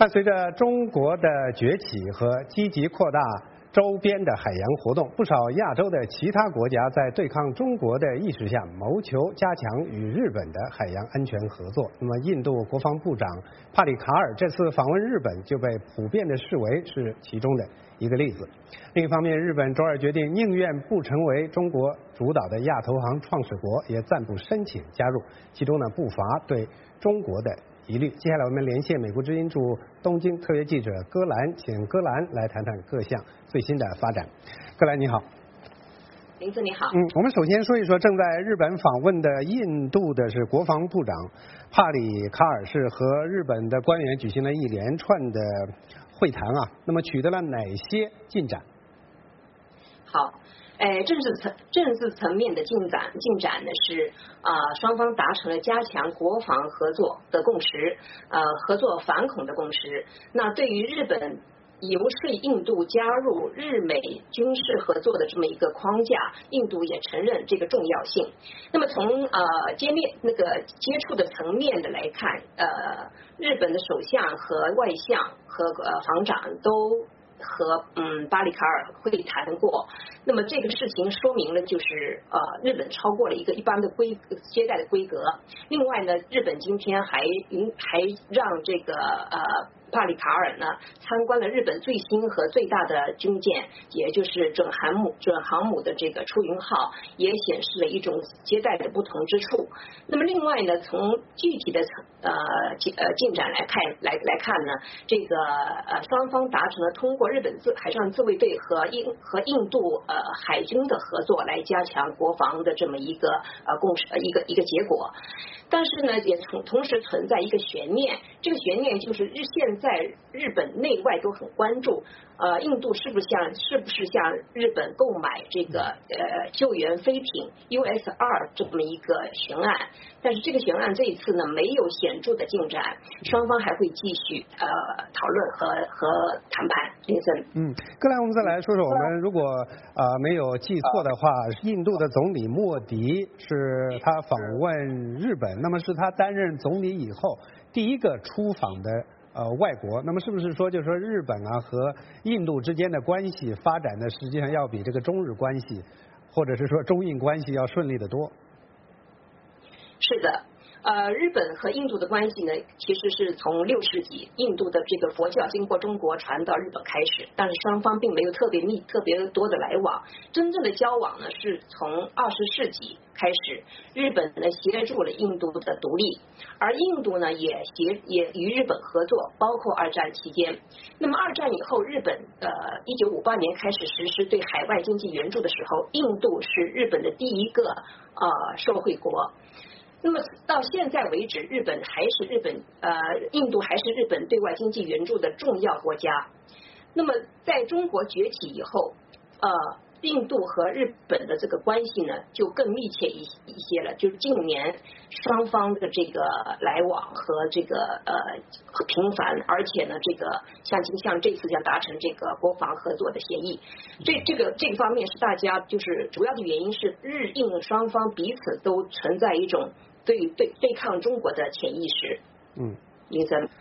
伴随着中国的崛起和积极扩大周边的海洋活动，不少亚洲的其他国家在对抗中国的意识下，谋求加强与日本的海洋安全合作。那么，印度国防部长帕里卡尔这次访问日本就被普遍的视为是其中的一个例子。另一方面，日本周二决定宁愿不成为中国主导的亚投行创始国，也暂不申请加入，其中呢不乏对中国的疑虑。接下来我们连线美国之音驻东京特约记者戈兰，请戈兰来谈谈各项最新的发展。戈兰你好。 林子你好。 我们首先说一说正在日本访问的印度的是国防部长帕里卡尔，是和日本的官员举行了一连串的会谈啊，那么取得了哪些进展？ 好，政治层面的进展呢是双方达成了加强国防合作的共识，合作反恐的共识。那对于日本游说印度加入日美军事合作的这么一个框架，印度也承认这个重要性。那么从接触的层面的来看，日本的首相和外相和防长都和巴里卡尔会谈过。那么这个事情说明了就是日本超过了一个一般的接待的规格。另外呢，日本今天还让这个帕里卡尔呢参观了日本最新和最大的军舰，也就是准航母的这个出云号，也显示了一种接待的不同之处。那么另外呢，从具体的进展来看呢，这个双方达成了通过日本海上自卫队和印度海军的合作来加强国防的这么一个共识一个结果。但是呢，也同时存在一个悬念，这个悬念就是现在日本内外都很关注，印度是不是向日本购买这个救援飞艇 US-2这么一个悬案？但是这个悬案这一次呢没有显著的进展，双方还会继续讨论和谈判。林森， 格兰，我们再来说说，我们如果没有记错的话，印度的总理莫迪是他访问日本，那么是他担任总理以后第一个出访的外国，那么是不是说就是说日本和印度之间的关系发展的实际上要比这个中日关系或者是说中印关系要顺利得多？ 是的。日本和印度的关系呢，其实是从6世纪印度的这个佛教经过中国传到日本开始，但是双方并没有特别多的来往。真正的交往呢，是从20世纪开始，日本呢协助了印度的独立，而印度呢也与日本合作，包括2战期间。那么2战以后，日本1958年开始实施对海外经济援助的时候，印度是日本的第一个受惠国。那么到现在为止，印度还是日本对外经济援助的重要国家。那么在中国崛起以后，印度和日本的这个关系呢就更密切一些了，就是近年双方的这个来往和这个频繁，而且呢这个像这次要达成这个国防合作的协议，这个方面是大家就是主要的原因是日印双方彼此都存在一种对抗中国的潜意识。林森。